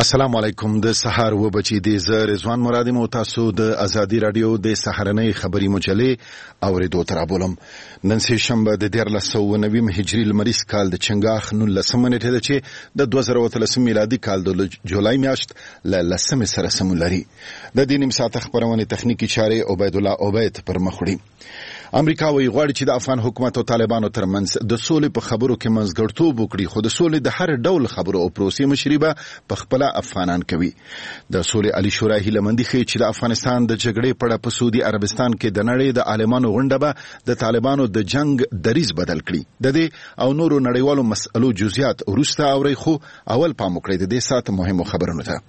السلام علیکم. د سحر و بچی دی ز رضوان مرادی مو تاسو د ازادي رادیو د سحرنۍ خبری مجلې اوریدو ترابولم. نن سه شنبه د 1390 هجری لمریز کال د چنګاخ 19 نیټه ده چې د 2013 میلادي کال د جولای میاشت ل لسمه سره سمولري. د دې نیم ساعت خبرونه تخنیکی چاره عبید الله عبید پر مخړي. امریکا وی غواړي چې د افغان حکومت او طالبانو ترمنځ د سولې په خبرو کې منځګړتوب وکړي، خو د سولې د هر ډول خبرو او پروسې مشربه په خپل افغانان کوي. د سولې علي شورا هیله مندي خي چې د افغانستان د جګړې په اړه په سعودي عربستان کې د نړۍ د عالمانو غونډه به د طالبانو د جنگ دریز بدل کړي. د دې او نورو نړیوالو مسئلو جزئیات ورسته اوري، خو اول پام وکړئ د دې سات مهمو خبرونو ته.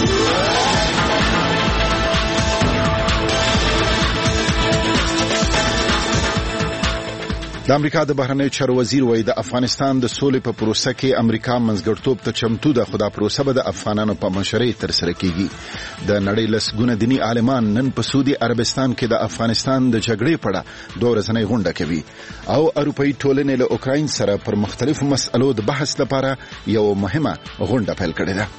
د امریکا د بهرنیو چارو وزیر وایي د افغانستان د سولې په پروسه کې امریکا منځګړتوب ته چمتو ده، خو دا پروسه به د افغانانو په مشرۍ تر سره کیږي. د نړۍ لسګونه دینی عالمان نن په سعودي عربستان کې د افغانستان د جګړې په اړه دوه ورځنۍ غونډه کوي او اروپאי ټولنې له اوکراین سره پر مختلفو مسئلو د بحث لپاره یو مهمه غونډه پیل کړې ده.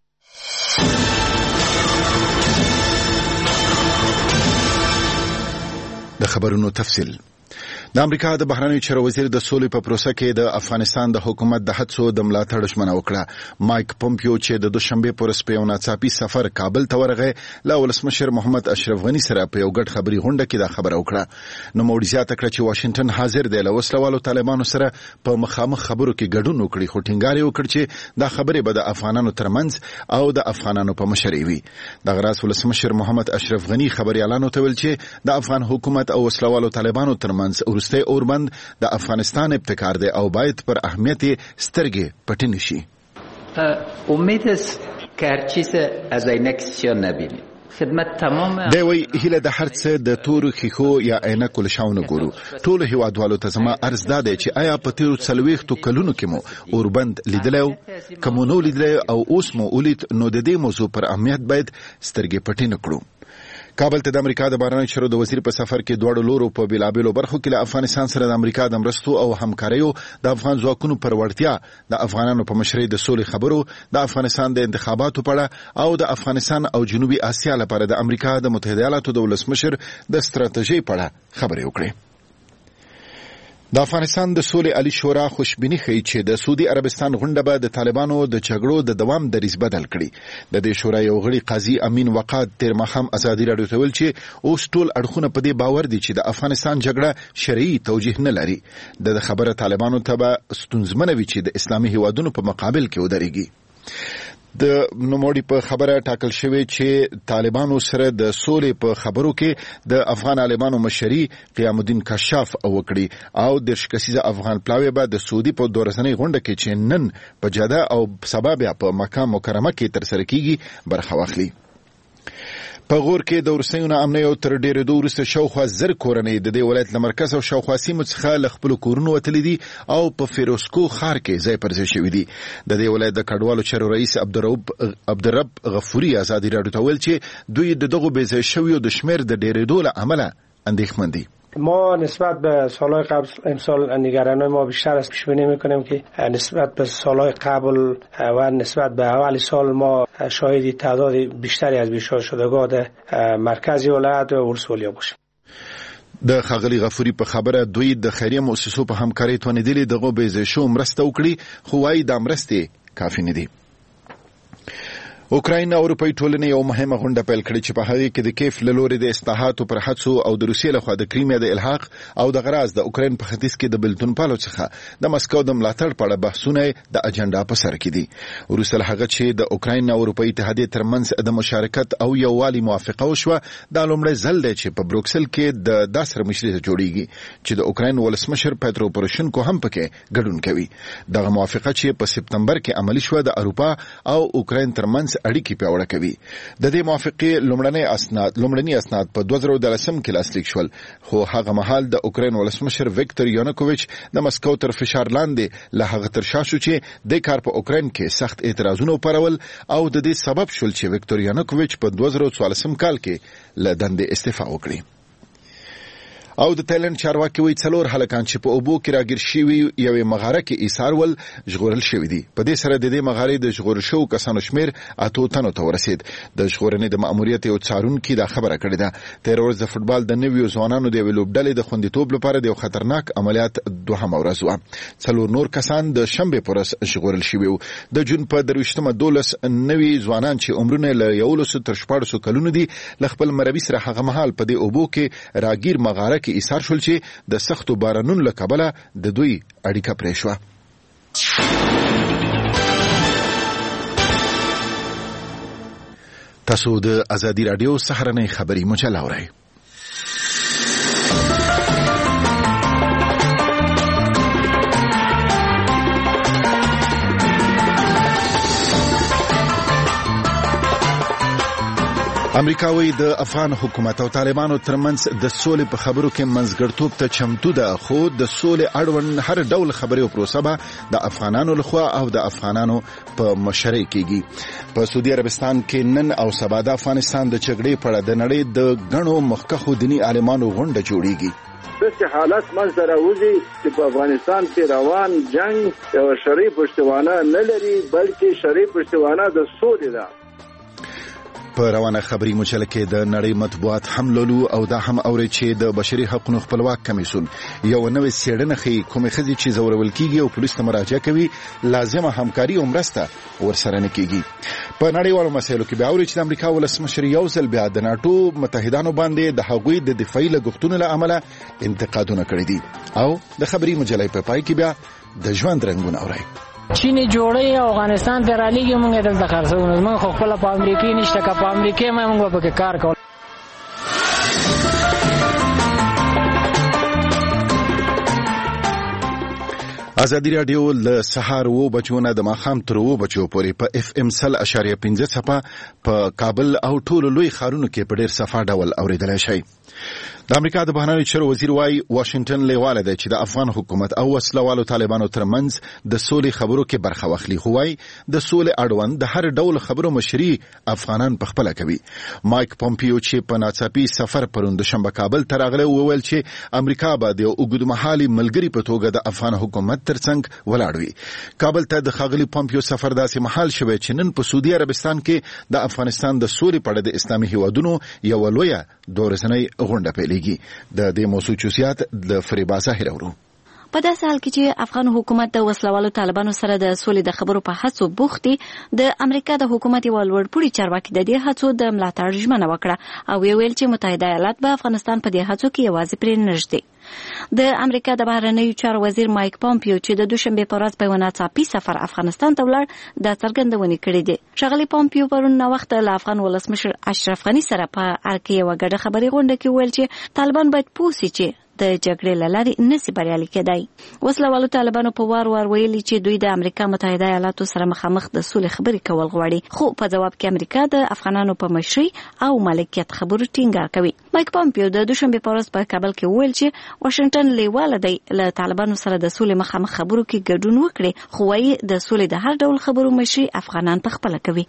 د خبرونو تفصیل. د امریکا د بهرنیو چارو وزیر د سولې په پروسه کې د افغانستان د حکومت د هڅو د ملاتړ ژمنه وکړه. مایک پومپیو چې د دوشنبه پر ورځ په یو ناڅاپي سفر کابل ته ورغی، له ولسمشر محمد اشرف غنی سره په یو ګډ خبري غونډه کې دا خبره وکړه. نو موږ زیاته کړه چې واشنگټن حاضر دی له وسلوالو طالبانو سره په مخامخ خبرو کې ګډون وکړي، خو ټینګار یې وکړ چې دا خبره به د افغانانو ترمنځ او د افغانانو په مشرۍ وي. د غراس ولسمشر محمد اشرف غنی خبريالانو ته ویل چې د افغان حکومت او وسلوالو طالبانو ترمنځ ورسته اوربند د افغانستان ابتکار دی او باید پر اهمیت سترګې پټې نشي. امید است که هر چیز از عینک سیاه نبینیم. خدمت تمام دی وی هیله د هر څه د تورو خیخو یا عینکو لشاونه ګورو. ټول هیوادوالو ته زما عرض ده چې آیا په تیرو 40 کلونو کې مو اوربند لیدلو، کوم نو لیدل او اوس مو ولید، نو د دې موضوع پر اهمیت باید سترګې پټې نکړو. کابل ته د امریکا د بهرنیو چارو د وزیر په سفر کې دوړو لورو په بیلابیلو برخو کې له افغانستان سره د امریکا د مرستو او همکاریو، د افغان ځواکونو پر وړتیا، د افغانانو په مشرۍ د سولې خبرو، د افغانستان د انتخاباتو په اړه او د افغانستان او جنوبي اسیا لپاره د امریکا د متحده ایالاتو د ولسمشر د ستراتیژۍ په اړه خبرې وکړې. د افغانستان د سولې علي شورا خوشبیني ښیي چې د سعودي عربستان غونډه به د طالبانو د جګړو د دوام دریز بدل کړي. د دې شورا یو غړي قاضي امین وقاد تیر ماښام ازادي راډیو ته ویل چې اوس ټول اړخونه په دې باور دي چې د افغانستان جګړه شرعي توجیه نه لري. د خبره طالبانو ته به ستونزمنه وي چې د اسلامي هیوادونو په مقابل کې ودرېږي. د نوموړي په خبره ټاکل شوی چې طالبانو سره د سولې په خبرو کې د افغان عالمانو مشري قیام الدین کشاف وکړي او د شکسیزه افغان پلاوی به د سعودي په دورسنۍ غونډه کې چې نن په جده او سبا بیا په مکه مکرمه کې تر سره کیږي برخه واخلي. په غور کې د ورسېونه امنیت او تر ډېرې دوه ورسته شاوخوا زر کورنۍ د دې ولایت له مرکز او شاوخوا سیمو څخه له خپل کورونو وتلي دي او په فیروزکو ښار کې ځای پر ځای شوي دي. د دې ولایت د کډوالو چارو رئیس عبدالرب غفوري ازادي راډیو ته ویل چې دوی د دغو بې ځای شویو د شمېر د ډېرېدو له امله اندېښمن دي. ما نسبت به سالهای قبل امسال نگرانی ما بیشتر است. پیش بینی میکنیم که نسبت به سالهای قبل و نسبت به اول سال ما شاهد تعداد بیشتری از بیشتر شدگان در مرکز ولایت و ولسوالیا باشیم. د ښاغلي غفوري په خبره دوی د خیریه مؤسسو په همکارۍ توانیدلي دغه بې ځای شو مرسته وکړي، خو وايي دا مرستې کافي نه دي. اوکراین او اروپאי ټولنې یو مهمه غونډه پیل کړې چې په هغه کې د کیف له لوري د اصلاحاتو پر هڅو او د روسیې لخوا د کریمیا د الحاق او د غراز د اوکراین په ختیځ کې د بلتون پالو څخه د مسکو د ملاتړ په اړه بحثونه د اجنډا په سر کې دي. وروسته هغه چې د اوکراین او اروپאי اتحادیې ترمنځ د مشارکت او یووالي موافقه وشوه، دا لومړی ځل دی چې په بروکسل کې د داسر مشرۍ جوړیږي چې د اوکراین ولسمشر پیترو پوروشنکو هم پکې ګډون کوي. دغه موافقه چې په سپتمبر کې عملی شوه د اروپا او اوکراین ترمنځ اړیکې پیاوړې کوي. د دې موافقې لومړني اسناد په 2013 کې لاسلیک شول، خو هغه مهال د اوکراین ولسمشر ویکتور یانوکوویچ د مسکو تر فشار لاندې له هغه تر شا شو چې د کار په اوکراین کې سخت اعتراضونه وپارول او د دې سبب شول چې ویکتور یانوکوویچ په 2014 کال کې له دندې استعفا وکړي. او د تایلند چارواکي وایي 4 هلکان چې په اوبو کې راګیر شوي یوې مغاره کې ایثار ول ژغورل شوي دي. په دې سره د دې مغارې د ژغورل شوو کسانو شمیر 8 تنو ته ورسید. د ژغورنې د ماموریت یو څارونکي دا خبره کړې ده. تیر ورځ د فوتبال د نویو ځوانانو د لوبډلې د خوندیتوب لپاره د خطرناک عملیات دوهم ورځ و. 4 نور کسان د شنبه پر ورځ ژغورل شوي وو. د جون په 23مه 12 نوي ځوانان چې عمرونه له 11 تر 14 کلونو دي ل خپل مربي سره هغه مهال په دې اوبو کې راګیر مغاره کې ایثار شول چې د سختو بارانونو له کبله د دوی اړیکه پرې شوه. تاسو د ازادي رادیو سهارنۍ خبري مجله اورئ. امریکا وایي د افغان حکومت او طالبانو ترمنځ د سولې په خبرو کې منځګړتوب ته چمتو ده، خو د سولې اړوند هر ډول خبرې او پروسه به د افغانانو لخوا او د افغانانو په مشرۍ کېږي. په سعودي عربستان کې نن او سبا د افغانستان د جګړې په اړه د نړۍ د غنو مخکښو دیني عالمانو غونډه جوړیږي. داسې حالت منځته راوځي چې په افغانستان کې روان جنگ یو شرعي پشتوانه نه لري، بلکې شرعي پشتوانه د سولې ده. په روانه خبري مجله کې د نړۍ مطبوعات هم لولو او دا هم اوري چې د بشري حقوقو خپلواک کمیسیون یو نوې څېړنه ښیي کومې ښځې چې ځورول کیږي او پولیس ته مراجعه کوي لازمه همکاري او مرسته ورسره نه کیږي. په نړیوالو مسایلو کې بیا اوري چې د امریکا ولسمشر یو ځل بیا د ناتو متحدانو باندې د هغوی د دفاعي لګښتونو له امله انتقادونه کړي دي. او د خبري مجلې په پای کې بیا د ژوند رنګونه اوري. چین جوړي افغانستان ته رالیږي، موږ دلته خرڅونه موږ خو خپل په امریکای نشته، که په امریکای موږ به کار کوو. ازادي رادیو له سهار 9 بجو نه د ماښام تر 9 بجو پورې په FM 100.5 صفه په کابل او ټولو لوی ښارونو کې په ډېر صفه ډول اوریدلای شئ. د امریکا د بهرنیو چارو وزیر وايي واشنگټن لیواله ده چې د افغان حکومت او وسلوالو طالبانو ترمنځ د سولې خبرو کې برخه واخلي، خو وايي د سولې اړوند د هر ډول خبرو مشري افغانان په خپل کوي. مایک پومپیو چې په ناڅاپي سفر پرون د شنبه کابل ته راغلی وویل چې امریکا به د اوږدمهالي ملګري په توګه د افغان حکومت ترڅنګ ولاړ وي. کابل ته د ښاغلي پومپیو سفر داسې مهال شوی چې نن په سعودي عربستان کې د افغانستان د سولې په اړه د اسلامي هیوادونو یو لویه دورځنۍ غونډه پیلېږي. د دې موضوع چوسیات د فریبا ظاهر اورو. په داسې حال کې چې افغان حکومت د وسلوالو طالبانو سره د سولې د خبرو په هڅو بوخت دي، د امریکا د حکومت یو لوړپوړي چارواکي د دې هڅو د ملاتړ ژمنه وکړه او ویل چې متحده ایالات به افغانستان په دې هڅو کې یوازې پرې نه ږدي. د امریکا د بهرنیو چارو وزیر مایک پومپیو چې د دوشنبه په ورځ په یو ناڅاپي سفر افغانستان ته ولاړ دا څرګندونه کړې ده. ښاغلي پومپیو پرون وخت له افغان ولسمشر اشرف غني سره په ارکه یو غړي خبري غونډه کې ویل چې طالبان باید پوسي چې د جګړې لارې نسی بریالي کېدای. وسلوالو طالبانو په وار ویلي چې دوی د امریکا متحده ایالاتو سره مخامخ د سولې خبرې کول غواړي، خو په جواب کې امریکا د افغانانو په مشرۍ او مالکیت خبرو ټینګار کوي. مایک پومپیو د دوشنبه په ورځ په کابل کې ویل چې واشنگټن لیواله دی له طالبانو سره د سولې مخامخ خبرو کې ګډون وکړي، خو وايي د سولې د هر ډول خبرو مشري افغانان په خپل کوي.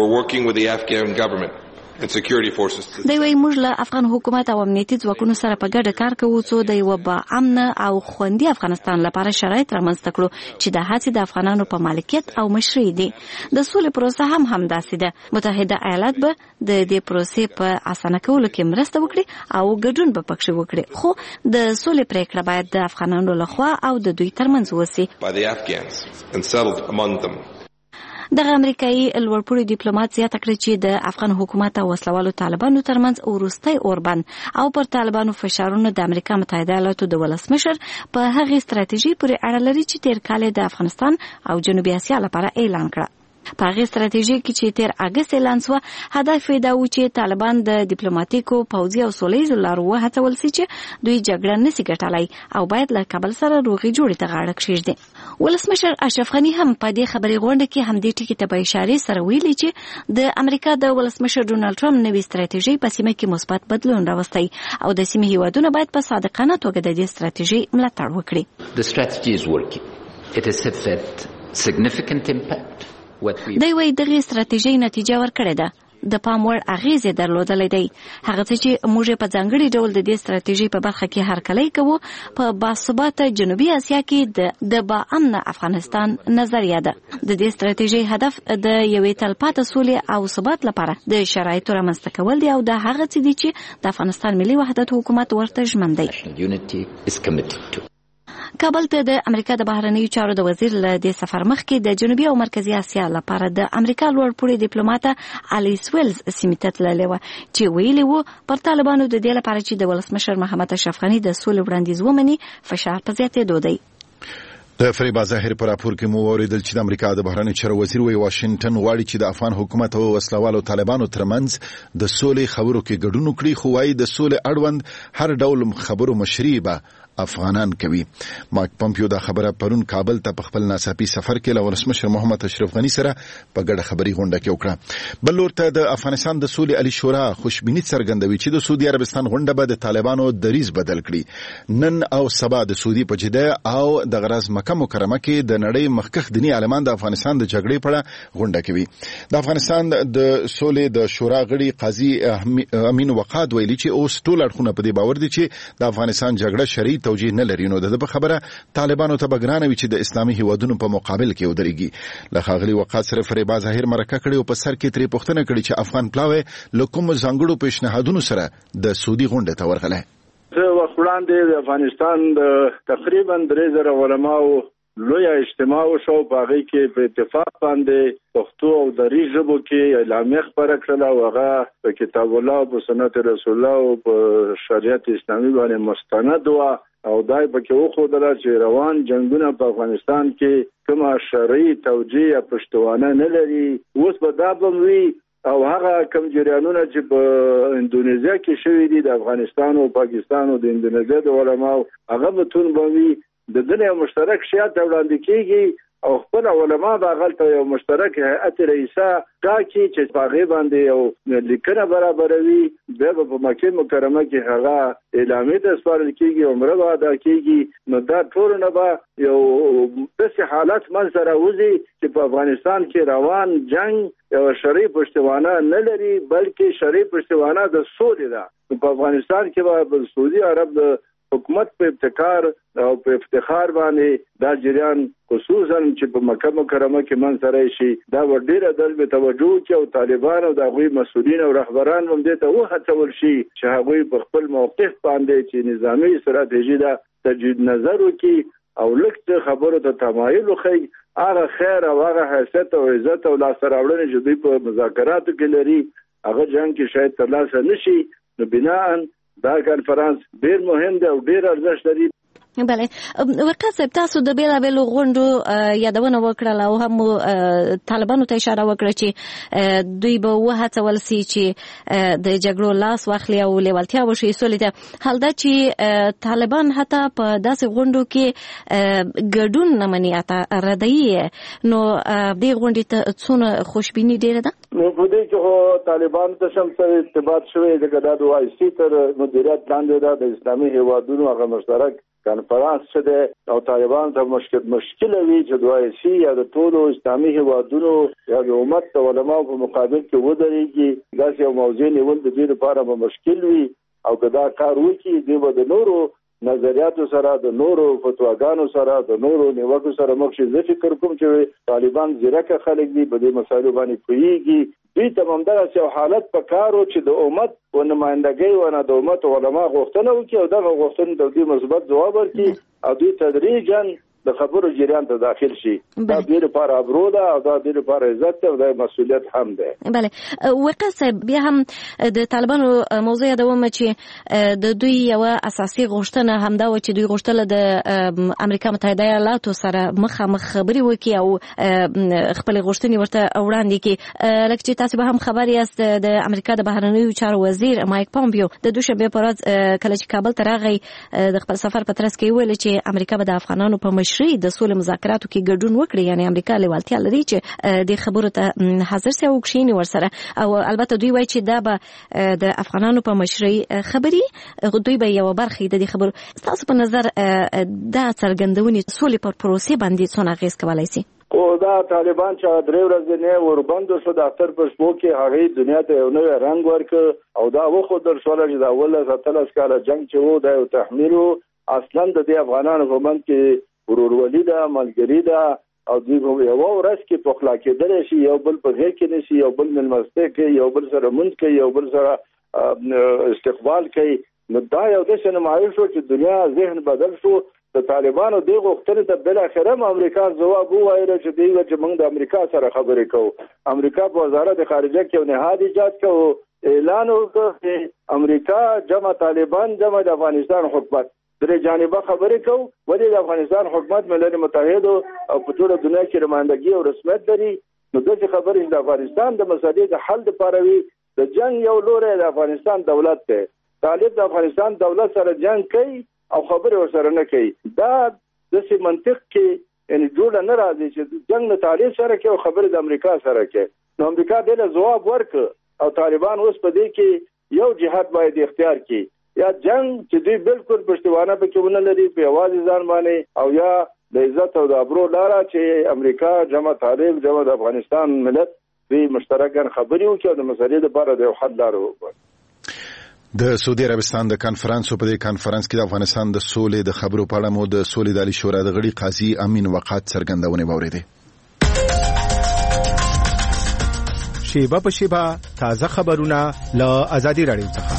دوی وايي موږ له افغان حکومت او امنیتي ځواکونو سره په ګډه کار کوو څو د یو با امن او خوندي افغانستان لپاره شرایط رامنځته کړو چې د هڅې د افغانانو په مالکیت او مشرۍ دي. د سولې پروسه هم داسې ده. متحده ایالات به د دې پروسې په اسانه کولو کې مرسته وکړي او ګډون به پکښې وکړي، خو د سولې پریکړه باید د افغانانو لخوا او د دوی ترمنځ وسی. دغه امریکایي لوړپوړي ډیپلوماټ زیاته کړې چې د افغان حکومت او وسلوالو طالبانو ترمنځ وروستۍ اوربند او پر طالبانو فشارونه د امریکا متحده ایالاتو د ولسمشر په هغې ستراتیژي پورې اړه لري چې تیر کال د افغانستان او جنوبي اسیا لپاره اعلان کړه. په هغې ستراتیژي کې چې تیر اګست اعلان شوه، هدف یې دا و چې طالبان د ډیپلوماټیکو پوځي او سولیزو لارو وهڅول سي چې دوی جګړه نسي ګټلای او باید له کابل سره روغې جوړې ته غاړه کښېږدي. ولسمشر اشرف غني هم په دې خبري غونډه کې همدې ټکي ته په اشاره سره ویلي چې د امریکا د ولسمشر ډونالد ټرمپ نوې ستراتیژي په سیمه کې مثبت بدلون راوستي او د سیمې هیوادونو باید په صادقانه توګه د دې ستراتیژي ملاتړ وکړي. The strategy is working. It has had significant impact. دوی وايي دغه ستراتیژي نتیجه ورکړې ده. د پام وړ اغیزې درلودلې دی. هغه څه چې موږ په ځانګړي ډول د دې ستراتیژي په برخه کې هرکلی کوو په باثباته جنوبي اسیا کې د باامن افغانستان نظریه ده. د دې ستراتیژي هدف د یوې تلپاتې سولې او ثبات لپاره د شرایطو رامنځته کول دي او د هغه څه دي چې د افغانستان ملي وحدت حکومت ورته ژمن دی. کابل ته د امریکا د بهرنیو چارو د وزیر له دې سفر مخکې د جنوبي او مرکزي اسیا لپاره د امریکا لوړپوړي ډیپلوماټ الیس ویلز سیمې ته تللی وه چې ویلي وو پر طالبانو د دې لپاره چې د ولسمشر محمد اشرف غني د سولې وړاندیز ومني فشار په زیاتېدو دی. د فریبا ظاهر پر راپور کې مو اوریدل چې د امریکا د بهرنیو چارو وزیر وی واشنگټن غواړي چې د افغان حکومت او وسلوالو طالبانو ترمنځ د سولې خبرو کې ګډون وکړي، خو وايي د سولې اړوند هر ډول خبرو مشري به افغانان کوي. مایک پومپیو دا خبره پرون کابل ته په خپل ناڅاپي سفر کې له ولسمشر محمد اشرف غني سره په ګډه خبري غونډه کې وکړه. بل لور ته د افغانستان د سولې علي شورا خوشبیني څرګندوي چې د سعودي عربستان غونډه به د طالبانو دریز بدل کړي. نن او سبا د سعودي په جده او د غرض مکه مکرمه کې د نړۍ مخکښ دیني عالمان د افغانستان د جګړې په اړه غونډه کوي. د افغانستان د سولې د شورا غړي قاضي امین وقاد ویلي چې اوس ټول اړخونه په دې باور دي چې د افغانستان جګړه شرعي توجیه نه لري، نو د خبره طالبانو ته بګرانه وي چې د اسلامي هیوادونو په مقابل کې ودرېږي. له ښاغلي وقاد سره فریبا ظاهر مرکه کړې او په سر کې ترې پوښتنه کړې چې افغان پلاوی له کومو ځانګړو پیشنهادونو سره د سعودي غونډې ته ورغلی. زه وخت وړاندې د افغانستان د تقریبا 3000 علماو لوی اجتماع وشو، په هغه کې په اتفاق باندې پښتو او دري ژبو کې اعلامیه خپره کړله او هغه په کتاب الله او په سنت رسول الله او په شریعت اسلامي باندې مستند و او دای پکې وښودله چې روان جنگونه په افغانستان کې کومه شرعي توجیه یا پښتوانه نه لري. اوس به دا به وي او هغه کم جریانونه چې په اندونیزیا کې شوي دي د افغانستان او پاکستان او د اندونیزیا د علماو هغه به تون به وي د دنیا مشترک شیات وړاندې کیږي او خپل علما به غلطه یو مشترک هیئت رئیسه ټاکي چې په هغې باندې یو لیکنه برابروي، بیا به په مکې مکرمه کې هغه اعلامیې ته سپارل کېږي، عمره به ادا کېږي. نو دا ټولونه به یو داسې حالت منځته راوځي چې په افغانستان کې روان جنگ یو شرعي پشتوانه نه لري بلکې شرعي پشتوانه د سولې ده. په افغانستان کې به سعودي عرب د حکومت په ابتکار او په افتخار باندې دا جریان خصوصا چې په مکه مکرمه کې منځته شي دا ډیره د توجه کې او طالبان او د هغوی مسؤلین او رهبران هم دې ته وهڅول شي چې هغوی په خپل موقف باندې چې نظامی استراتیژي دا تجدید نظر وکړي او لکه خبرو ته تمایل وکړي، هغه خیر او هغه حیثیت او عزت او لاسته راوړنې چې دوی په مذاکراتو کې لري هغه جنگ کې شاید ترلاسه نشي. نو بناءً دا کانفرنس ډیر مهم دی او ډیر ارزښت لري. بله وقاص صاحب، تاسو د بیلابیلو غونډو یادونه وکړه او هم طالبانو ته اشاره وکړه چې دوی به وهڅول سي چې د جګړو لاس واخلي او لیوالتیا وشي سولې ته. حال دا چې طالبان حتی په داسې غونډو کې ګډون نه مني ردیي، نو دې غونډې ته څونه خوشبیني ډیره ده؟ نو په دې کې طالبان ته شم سره ارتباط شوی د ګډاډو وایسي تر مدیریت لاندې ده د اسلامي هیوادونو هغه مشترک کانفرنس څه او طالبان ته مشکل وی چې دوی سي یا د ټولو اسلامي هیوادونو یا د امت د علماو په مقابل کې ودرېږي. دا یو موضوع نیول د دې لپاره به مشکل وي او که دا کار وکړي دی به د نورو نظریاتو سره د نورو فتواګانو سره د نورو نیوکو سره مخ شي. زه فکر کوم چې طالبان ځیرکه خلک دي په دې مسایلو باندې پوهیږي. دوی ته همدغسې یو حالت په کار و چې د امت و نمایندګۍ ونه د امت علما غوښتنه وکړي او دغه غوښتنې ته دوی مثبت ځواب ورکړي او دوی تدریجاً د خبرو جریان ته داخل شي. دا دې لپاره ابرو ده او دا دې لپاره عزت ده او دا مسؤلیت هم ده. بله وقاص صاحب، بیا هم د طالبانو موضوع یادوم چې د دوی یو اساسي غوښتنه همدا و چې دوی غوښتله د امریکا متحده ایالاتو سره مخامخ خبرې وکړي او خپل غوښتنې ورته وړاندې کړي. لکه چې تاسو به هم خبر یاست د امریکا د بهرنیو چارو وزیر مایک پومپیو د دوشنبه په ورځ کله چې کابل ته راغی د خپل سفر په ترڅ کې ویل چې امریکا به د افغانانو په مشرۍ د سولې مذاکراتو کې ګډون وکړي، یعنی امریکا لیوالتیا لري چې د خبرو ته حاضر سي او کښیني ورسره. او البته دوی وایي چې دا به د افغانانو په مشرۍ خبري دوی به یو برخه د دې خبرو. تاسو په نظر دا څرګندونې سولې پر پروسې باندې څونه اغیز کولای سي؟ خو دا طالبان چې 3 ورځې نه وربند شو د اختر په شپو کې هغه دنیا ته یو نوی رنگ ورکړ او دا وخت در شو چې دا اوله 17 کاله جنگ چې وو د تحمیل اصلا د افغانانو په منځ کې ورورولي ده ملګری ده او دوی یو ورځ کې په خلا کې درې شي یو بل په هر کې نشي یو بل ملمسته کې یو بل سره منځ کې یو بل سره استقبال کوي نو دا یو د شنمایل شو چې دنیا ذهن بدل شو د طالبانو د غوښتنې ته بل اخره امریکا جواب وایي چې دوی چې موږ د امریکا سره خبرې کوو امریکا په وزارت خارجه کې نهاد ایجاد کوو اعلان وکړ چې امریکا جمع طالبان جمع د افغانستان حکومت درې جانبه خبرې کوو ولې د افغانستان حکومت ملل متحد او په ټول دنیا کې رمانندګي او رسمیت لري نو دغه خبرې د افغانستان د مسلې د حل لپاره وي د جنگ یو لوري د افغانستان دولت ته طالب د افغانستان دولت سره جنگ کوي او خبرې ورسره نه کوي دا د سی منطق کې یعنی جوړ نه راځي چې جنگ نه طالب سره کوي او خبرې د امریکا سره کوي نو امریکا دله جواب ورک او طالبان اوس په دې کې یو جهاد باید اختیار کړي یا جنگ چې دوی بالکل پښتوانه په کې ونه لري په आवाज ځان باندې او یا د عزت او د ابرو لاره چې امریکا جمع طالب جمع د افغانستان ملت دوی مشترکاً خبرې وکړي او د مسلې لپاره د حل لاره وکړي د سعودي عربستان د کانفرنس په دې کانفرنس کې د افغانستان د سولې د خبرو په اړه مو د سولې د عالی شورا د غړي قاضي امین وقات څرګندونه واوریده شیبه په شیبه تازه خبرونه له ازادي رادیو څخه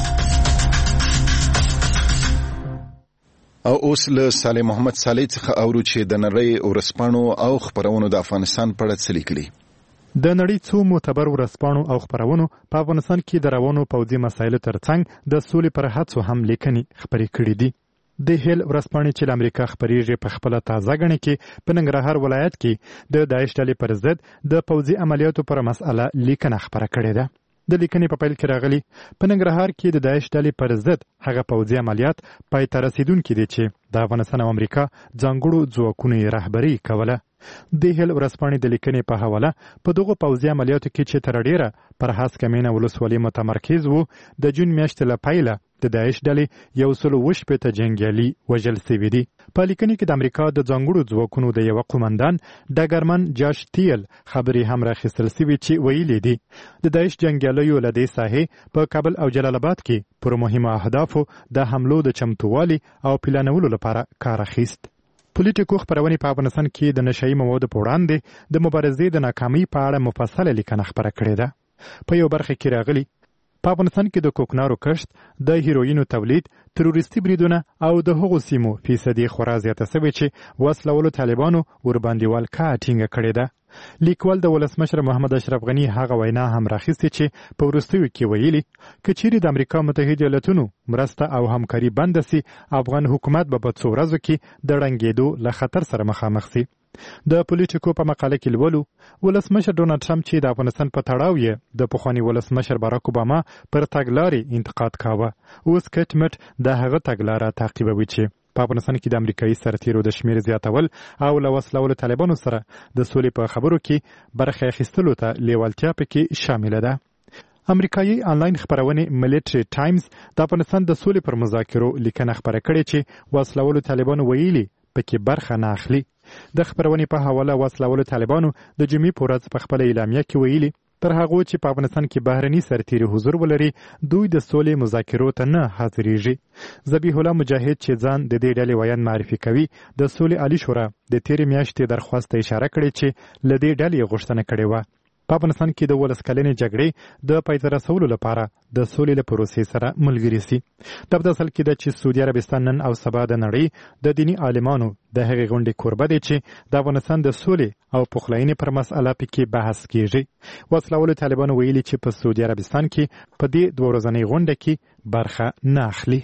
او اوس له صالح محمد صالح څخه اورو چې د نړۍ ورسپانو او خبرونو د افغانستان په اړه څه لیکلي د نړۍ څو معتبر ورځپاڼو او خبرونو په افغانستان کې د روانو پوځي مسایلو ترڅنګ د سولې پر هڅو هم لیکنې خبرې کړې دي د هیل ورځپاڼې چې امریکا خبريږي په خپل تازه غنې کې په ننګرهار ولایت کې د داعش ډلې پر ضد د پوځي عملیاتو پر مسأله لیکنه خبره کړې ده د لیکنې په پیل کې راغلي په ننګرهار کې د داعش ډلې پر ضد هغه پوځي عملیات پای ته رسیدونکي دي چې د افغانستان او امریکا ځانګړو ځواکونو رهبري کوله د هیل ورځپاڼې د لیکنې په حواله په دغه پوځي عملیاتو کې چې تر ډیره پر هسکه مینه ولسوالۍ متمرکز وو د جون میاشتې له پیله د داعش ډلې 120 جنګیالي وژل شوي دي په لیکنې کې د امریکا د ځانګړو ځواکونو د یو قومندان ډګرمن جاش تیل خبرې هم راخیستل شوي چې ویلي دي د داعش جنګیالیو له دې ساحې په کابل او جلال آباد کې پر مهمه اهدافو د حملو د چمتووالي او پلانولو لپاره کار اخیست پولیټیکو خبرونه په افغانستان کې د نشئی موادو په وړاندې د مبارزې د ناکامۍ په اړه مفصله لیکنه خبره کړې ده په یو برخه کې راغلي په افغانستان کې د کوکنارو کښت د هیروینو تولید تروریستي بریدونه او د هغو سیمو فیصدي خورا زیاته شوې چې وسلوالو طالبانو ورباندې والکا ټینګه کړې ده لیکوال د ولسمشر محمد اشرف غنی هغه وینا هم راخیستې چې په وروستیو کې ویلي که چیرې د امریکا متحده ایالاتونو مرسته او همکاري بنده سي افغان حکومت به په څو ورځو کې د ړنګېدو له خطر سره مخامخ سي د پولیټیکو په مقاله کې لولو ولسمشر ډونالد ټرمپ چې د افغانستان په تړاو یې د پخوانی ولسمشر باراک اوباما پر تګلارې انتقاد کاوه اوس کټمټ د هغه تګلارې تعقیبوي چې په افغانستان کې د امریکایي سرتیرو د شمیر زیاتول او له وسلوالو طالبانو سره د سولې په خبرو کې برخه اخیستلو ته لیوالتیا پکې شامل ده امریکایي انلاین خبرونه ملټری ټایمز د افغانستان د سولې پر مذاکرو لیکنه خبره کړې چې وسلوالو طالبانو ویلي پکې برخه نه اخلي د خبرونې په حواله وسلوالو طالبانو د جمعې په ورځ په خپل اعلامیه کې ویلي تر هغه چې په افغانستان کې بهرني سرتیري حضور ولري دوی د سولې مذاکرو ته نه حاضرېږي ذبیح الله مجاهد چې ځان د دې ډلې ویان معرفي کوي د سولې عالی شورا د تیرې میاشتې درخواست ته اشاره کړې چې له دې ډلې غوښتنه کړې و په افغانستان کې د 12 کلنې جګړې د پای ته رسولو لپاره د سولې له پروسې سره ملګری سي د اصل کې د چې سعودي عربستان نن او سبا د نړۍ د دینی عالمانو د هغې غونډې کوربه دي چې د افغانستان د سولې او پخلاینې پر مسأله پکې بحث کیږي وسلوالو طالبانو ویلي چې په سعودي عربستان کې په دې 2 ورځنۍ غونډه کې برخه نه اخلي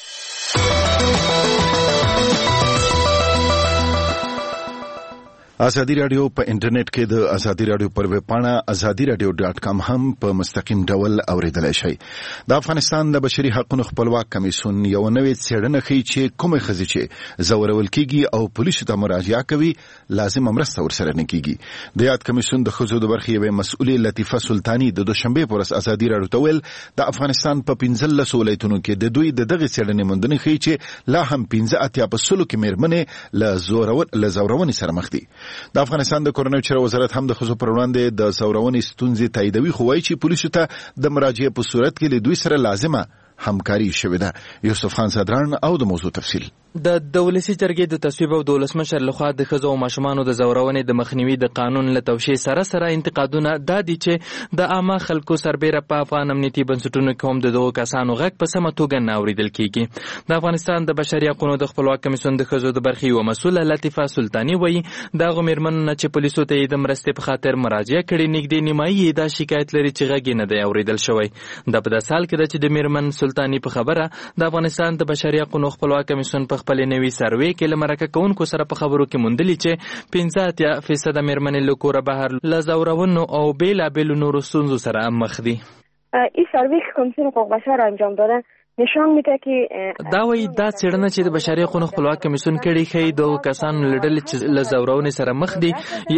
ازادي رادیو په انټرنیټ کې د ازادي رادیو پر ویب پاڼه azadiradio.com هم په مستقیم ډول اوریدلای شئ. د افغانستان د بشري حقوقو خپلواک کمیسیون یو نوې څېړنه ښیي چې کومه ښځې چې زورول کیږي او پولیسو ته مراجعه کوي لازم مرسته ورسره نه کیږي. د یاد کمیسیون د ښځو د برخې یوې مسؤلې لطیفه سلطانی د دوشنبه پر ورځ ازادي رادیو ته ویل د افغانستان په 15 ولایتونو کې د دوی د دغه څېړنې موندنې ښیي چې لا هم 15 کې میرمنې له زورونې سره مخ دي. د افغانستان د کورنیو چارو وزارت هم د ښځو پر وړاندې د ځورونې ستونزې تاییدوي، خو وایي چې پولیسو ته د مراجعې په صورت کې له دوی سره لازمه همکاري شوې ده. یوسف خان صدران او د موضوع تفصیل. د ولسی جرګې د تصویب او د ولسمشر لخوا د ښځو او ماشومانو د ځورونې د مخنیوي د قانون له توشیح سره انتقادونه دا دي چې د عامه خلکو سربیره په افغان امنیتي بنسټونو کې هم د دغو کسانو غږ په سمه توګه نه اورېدل کېږي. د افغانستان د بشري حقوقو د خپلواک کمیسیون د ښځو د برخې یوه مسؤله لطیفه سلطاني وایي د هغو مېرمنو نه چې پولیسو ته یې د مرستې په خاطر مراجعه کړې نږدې نیمایي یې دا شکایت لري چې غږ یې نه دی اورېدل شوی. دا په داسې حال کې ده چې د مېرمن سلطاني په خبره د افغانستان د بشري حقوقو خپلواک کمیسیون په خپلې نوي سروې کې له مرکه کوونکو سره په خبرو کې موندلي چې 15% مېرمنې له کوره بهر له ځورونو او بېلابېلو نورو ستونزو سره مخ دي. این سروی که کمیسیون حقوق بشر انجام داده نشان میده که دا وایي دا څېړنه چې د بشري حقوقو خپلواک کمیسیون کړې ښیي دغو کسانو له ډلې چې له ځورونې سره مخ دي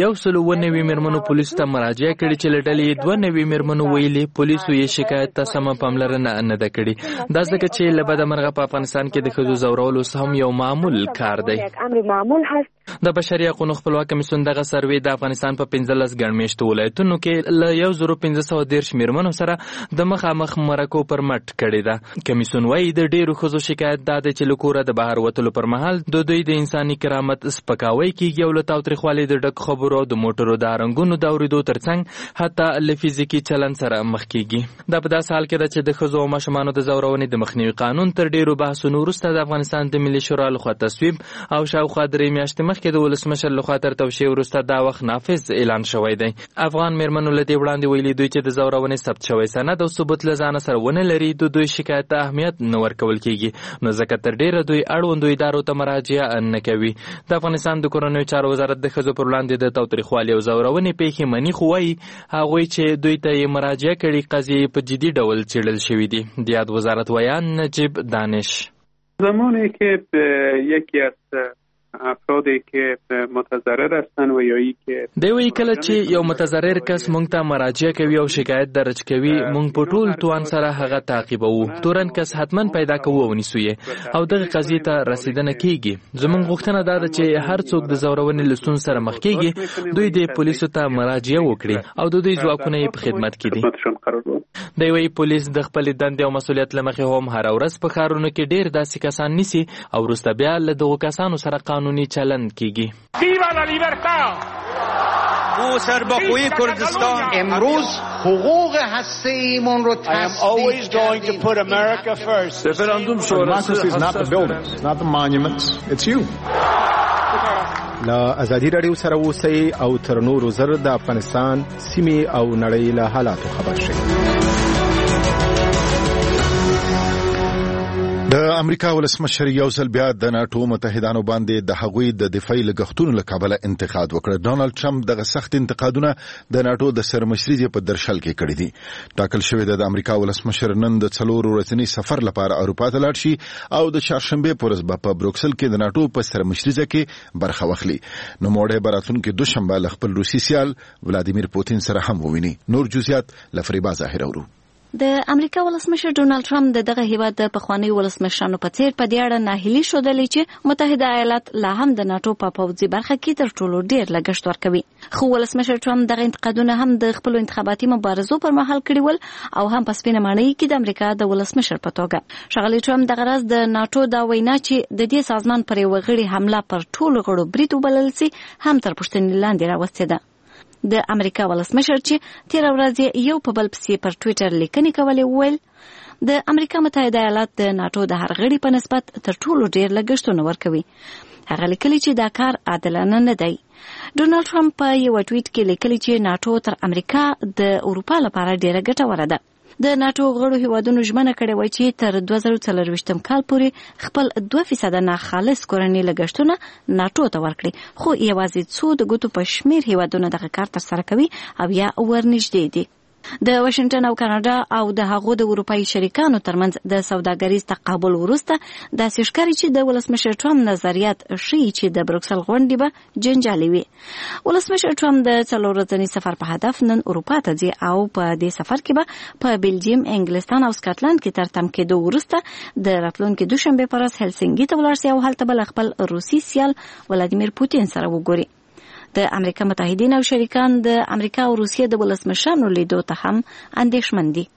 190 مېرمنو پولیسو ته مراجعه کړې چې له ډلې یې 92 مېرمنو ویلي پولیسو یې شکایت ته سمه پاملرنه نه ده کړې. دا ځکه چې له بده مرغه په افغانستان کې د ښځو ځورولو هم یو معمول کار دی. امر معمول هست. د بشري حقوقو خپلواک کمیسیون دغه سروې د افغانستان په 15 ګڼ میشتو ولایتونو کې له 1510 مېرمنو سره د مخامخ مرکو پر مټ کړې ده. کمیسیون وایي د ډېرو ښځو شکایت دا دی چې له کوره د بهر وتلو پر مهال د دوی د انساني کرامت سپکاوی کېږي او له تاوتریخوالي د ډک خبرو او د موټرو د رنګونو د اورېدو ترڅنګ حتی له فزیکي چلند سره مخ کېږي. دا په داسې حال کې ده چې د ښځو او ماشومانو د ځورونې د مخنیوي قانون تر ډېرو بحثونو وروسته د افغانستان د ملي شورا لخوا تصویب او شاوخوا 3 میاشتې مخکې د ولسمشر لخوا تر توشیح وروسته دا وخت نافذ اعلان شوی دی. افغان مېرمنو له دې وړاندې ویلي دوی چې د ځورونې ثبت شوی سند او ثبوت له ځانه سره ونه لري د دوی شکایت ته اهمیت نه ورکول کېږي، نو ځکه تر ډېره دوی اړوندو ادارو ته مراجعه نه کوي. د افغانستان د کورنیو چارو وزارت د ښځو پر وړاندې د تاوتریخوالي او ځورونې پیښې مني، خو وایي هغوی چې دوی ته یې مراجعه کړي قضیې په جدي ډول څېړل شوي دي. د یاد وزارت ویان نجیب دانش زمانی که یکی از افرادی که متضرر هستن و یا ای که دی وی کله چې یو متضرر کس مونږ ته مراجعه کوي او شکایت درج کوي مونږ په ټول توان سره هغه تعقیبوو، تورن کس حتما پیدا کوو او نیسو او دغه قضیې ته رسیدنه کیږي. زمونږ غوښتنه دا ده چې هر څوک د ځورونې له ستونزو سره مخ کیږي دوی د پولیسو ته مراجعه وکړي او د دوی ځواکونه یې په خدمت کې دي. دی وی پولیس د خپل دندې او مسؤلیت له مخې هم هر ورځ په ښارونو کې ډېر داسې کسان نیسي او وروسته بیا له دغو کسانو سره قانوني چلند کیږي. سرباخوی کردستان امروز حقوق هسته‌ایمون رو تصدیق کردیم. رفراندوم شورای is not the buildings, not the monuments, it's you. لا ازادي رادیو سره اوسئ او تر نورو زر د افغانستان سیمې او نړۍ له حالاتو خبر شئ. د امریکا ولسمشر یو ځل بیا د ناتو متحدانو باندې د هغوی د دفاعي لګښتونو له کبله انتقاد وکړ. ډونالد ټرمپ دغه سخت انتقادونه د ناتو د سرمشرۍ په درشل کې کړی دي. ټاکل شوی د امریکا ولسمشر نن د 4 ورځني سفر لپاره اروپا ته لاړ شي او د چهارشنبه پر ورځ په بروکسل کې د ناتو په سرمشرۍ کې برخه واخلي. نو موړې براتونکو دوشنبه ل خپل روسي سیال ولادیمیر پوتین سره هم وویني. نور جزئیات لفریبا ظاهر اورو. د امریکا ولسمشر ډونالد ټرمپ دغه هیواد د پخوانی ولسمشرانو په څیر په دې اړه ناهیلي شودلې چې متحده ایالات لا هم د ناتو په پوځي برخه کې تر ټولو ډیر لګښت ورکوي. خو ولسمشر ټرمپ دغه انتقادونه هم د خپل انتخاباتي مبارزو پر مهال کړي ول او هم په سپینه ماڼۍ کې د امریکا د ولسمشر په توګه. ښاغلي ټرمپ دغه راز د ناتو دا وینا چې د دې سازمان پر یو غړي حمله پر ټولو غړو برید وبلل سي هم تر پوښتنې لاندې راوستې ده. د امریکا ولسمشر چې تیر ورځ یو په بل پسې پر ټوئیټر لیکنې کولې ویل د امریکا متحده ایالات د ناتو د هر غړي په نسبت تر ټولو ډیر لګښتونه ورکوي. هغه لیکلي چې دا کار عادلانه نه دی. ډونالد ټرمپ په یو ټویټ کې لیکلي چې ناتو تر امریکا د اروپا لپاره ډیره ګټوره ده. د ناتو غړو هیوادونو ژمنه کړې وه چې تر 2024 کال پورې خپل 2% نه خالص کورني لګښتونه ناتو ته ورکړي، خو یوازې څو د ګوتو په شمیر هیوادونه دغه کار ترسره کوي او یا ورنږدې دي. د واشنگټن او کاناډا او د هغو د اروپایي شریکانو ترمنځ د سوداګریز تقابل وروسته داسې ښکاري چې د ولسمشر ټرمپ نظریات ښیي چې د بروکسل غونډې به جنجالي وي. ولسمشر ټرمپ د 4 ورځني سفر په هدف نن اروپا ته ځي او په دې سفر کې به په بلجیم، انګلستان او سکاټلند کې تر تم کېدو وروسته د راتلونکي دوشنبه پر ورځ هلسنګي ته ولاړ شي او هلته به خپل روسي سیال ولادیمیر پوتین سره وګوري. د امریکا متحدین او شریکان د امریکا او روسیې د ولسمشرانو لیدو ته هم اندېښمن دي.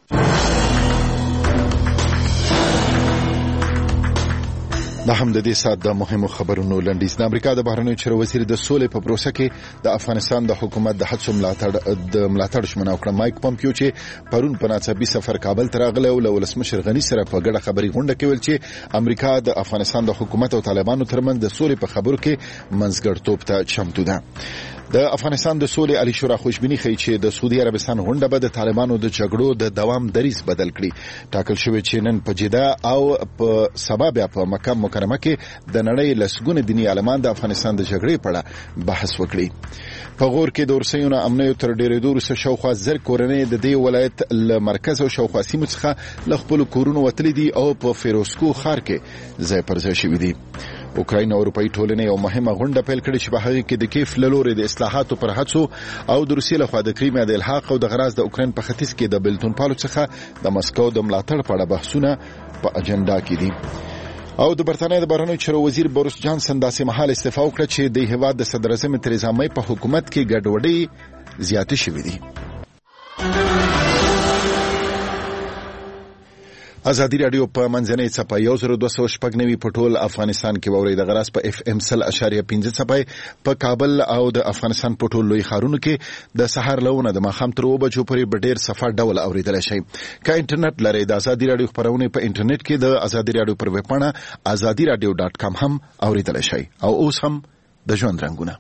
دا هم د دې سات د مهمو خبرونو لنډیز. د امریکا د بهرنیو چارو وزیر د سولې په پروسه کې د افغانستان د حکومت د هڅو ملاتړ ژمنه وکړه. مایک پومپیو چې پرون په ناڅاپي سفر کابل ته راغلی او له ولسمشر غني سره په ګډه خبري غونډه کې ویل چې امریکا د افغانستان د حکومت او طالبانو ترمنځ د سولې په خبرو کې منځګړیتوب ته چمتو ده. د افغانستان د سولې علی شورا خوشبیني ښیي چې د سعودي عربستان غونډه به د طالبانو د جګړو د دوام دریځ بدل کړي. ټاکل شوی چې نن په جده او په سبا بیا په مکه مکرمه کې د نړۍ لسګونه دیني عالمان د افغانستان د جګړې په اړه بحث وکړي. په غور کې د ورسېونو امنیت تر ډېرېدو وروسته شاوخوا زر کورنۍ د دې ولایت له مرکز او شاوخوا سیمو څخه له خپلو کورونو وتلي دي او په فیروزکو ښار کې ځای پر ځای شوي دي. اوکراین او اروپایي ټولنې یو مهمه غونډه پیل کړې چې په هغه کې د کیف له لوري د اصلاحاتو پر هڅو او د روسیې لخوا د کریمیا د الحاق او د غراز د اوکراین په ختیځ کې د بلتون پالو څخه د مسکو د ملاتړ په اړه بحثونه په اجنډا کې دي. او د برتانیا د بهرنیو چارو وزیر بوریس جانسن داسې مهال استعفا وکړه چې د هیواد د صدر اعظم تریزا مې په حکومت کې ګډوډي زیاتې شوې دي. ازادي رادیو په منځنۍ څپه 1290 په ټول افغانستان کې ووري د غراس په FM 100.5 څپه په کابل او د افغانستان په ټول لوی ښارونو کې د سحر لونه د ماښام تر 2 بجو پورې ډېر صفه ډول اوریدل شي. که انټرنیټ لري د ازادي رادیو خبرونه په انټرنیټ کې د ازادي رادیو پر ویب پاڼه azadiradio.com هم اوریدل شي. او اوس هم د ژوند رنگونه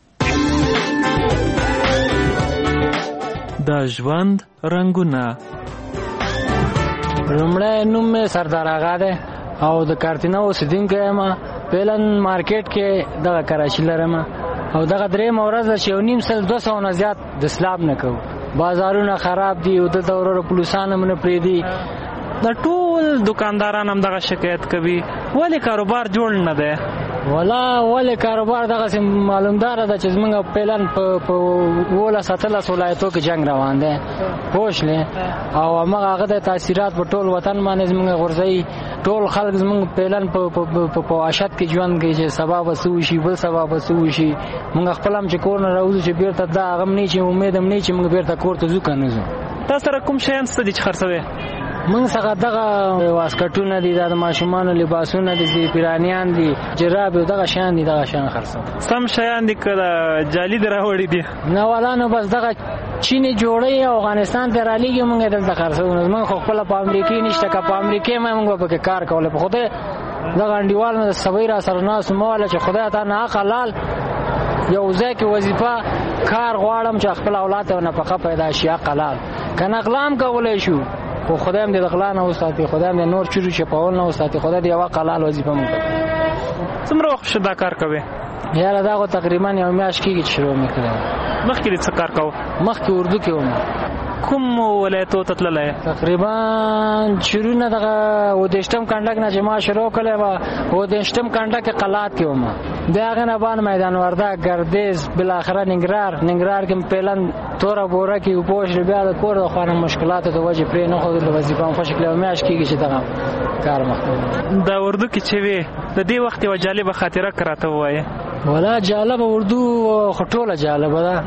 د ژوند رنگونه. لومړی نوم مې سردار آغا دی او د کارتینه اوسېدونکی یم. پیلن مارکیټ کې دغه کراچي لرم او دغه درېیمه ورځ ده چې 1,200 نه زیات د سلاب نه کوو. بازارونه خراب دي او دلته ورور پولیسان هم نه پرېږدي. د ټول دکانداران هم دغه شکایت کوي ولې کاروبار جوړ نه دی. ولې کاروبار دغسې معلومداره ده چې زمونږ پیلن په 17 ولایتو کې جنګ روان دی پوه شلې او همغه هغه د تاثیرات په ټول وطن باندې زمونږ غورځوي. ټول خلک زمونږ پیلن په وحشت کې ژوند کوي چې سبا به څه وشي بل سبا به څه وشي. مونږ خپل هم چې کور نه راوځو چې بیرته دا هغه هم نه چې امید هم نه چې مونږ بیرته کور ته ځو که نه ځو. تاسو سره کوم شیان څه دي چې خرڅوئ؟ موږ څخه دغه واسکټونه دي د ماشومانو لباسونه دي پیرانیان دي جراب دغه شان دي دغه شان خرڅو. سم شیان دي که جعلي دي راوړي دي؟ نه والا نو بس دغه چینی جوړي افغانستان ته رالیږي موږ دلته خرڅو. موږ خو خپل په امریکای نشته که په امریکای موږ به کار کوله. په خدای دغه انډیوال نه سوي را سره ناس مواله چې خدای ته نه حلال یو ځای کې وظیفه کار غواړم چې خپل اولاد ته نفقه پیدا شي حلال کنه اقلام کولای شو. خو خدای هم دې غلا نه وساتي خدای هم نور چوري چې پاول نه وساتي خدای دې یو حلال وظیفه مونږ. څومره وخت شو دا کار کوي؟ یاره دا تقریبا یو میاشت کېږي چې شروع مې کړی. مخکې دې څه کار کوو؟ مخکې اردو کې وم. کوم ولایتو ته تللی؟ تقریبا شروع نه دغه 28م کنډک نه چې ما شروع کړی وه 28م کنډک کې قلات کې وم. د هغې نه بعد میدان وردګ ګردیز بالاخره ننګرهار کې پیلن توره بوره کې پوه شو. بیا د کور د خوا نه مشکلاتو د وجې پرې نه ښودلو وظیفه هم خوشې کړې. یو میاشت کېږي چې دغه کار مخته د اردو کې چې وې د دې وخت یوه جالبه خاطره که راته ووایې. ولا جالبه اردو خو ټوله جالبه ده.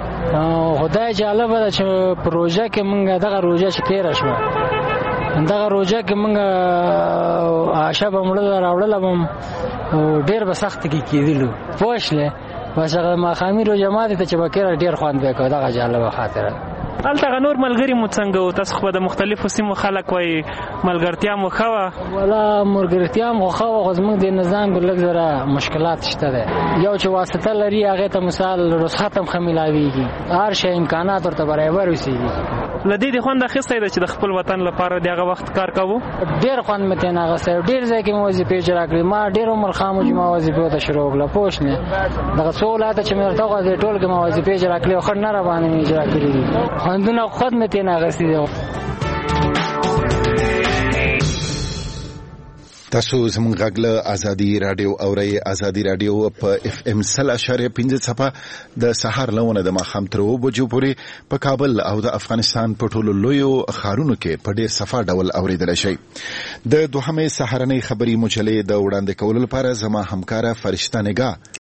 خدای جالبه ده چې پروژه کې مونږ دغه روژه چې تېره شوه دغه روژه کې مونږ عاشه به مړه راوړله بم ډېر به سخت کې کېدلو پوه شلې. بس هغه ماښامي روژه ماتې ته چې به کېره ډېر خوند به کوو. دغه جالبه خاطره. هلته هغه نور ملګري مو څنګه وو؟ تاسو خو به د مختلفو سیمو خلک وایي ملګرتیا مو ښه وه؟ ولا ملګرتیا مو ښه وه خو زموږ د نظام کې لږ ذره مشکلات شته دی. یو چې واسطه لري هغې ته مثال رخصت هم ښه میلاویږي هر شی امکانات ورته برابر اوسېږي. له دې خوند اخیستی ده چې د خپل وطن لپاره د هغه وخت کار کوو؟ ډېر خوند مې ترېنه اخیستی. ډېر ځای کې مې وظیفې اجرا کړې. ما ډېر عمر خام چې ما وظیفې ته شروع کړله پوه شنې. دغه څو ولایته چې مې ورته وغځېدې ټول کې ما وظیفې اجرا کړې او ښه نه راباندې مې اجرا کړي دي. خوندونه خود مې ترېنه اخیستي دي. تاسو زموږ غږ له ازادي رادیو اورئ. ازادي رادیو په FM 100.5 څپه د سهار لونه د ماښام تر 2 بجو پورې په کابل او د افغانستان په ټولو لویو ښارونو کې په ډېر صفا ډول اوریدل شي. د دوهمې سهارنۍ خبري مجلې د وړاندې کولو لپاره زما همکاره فرشته نگاه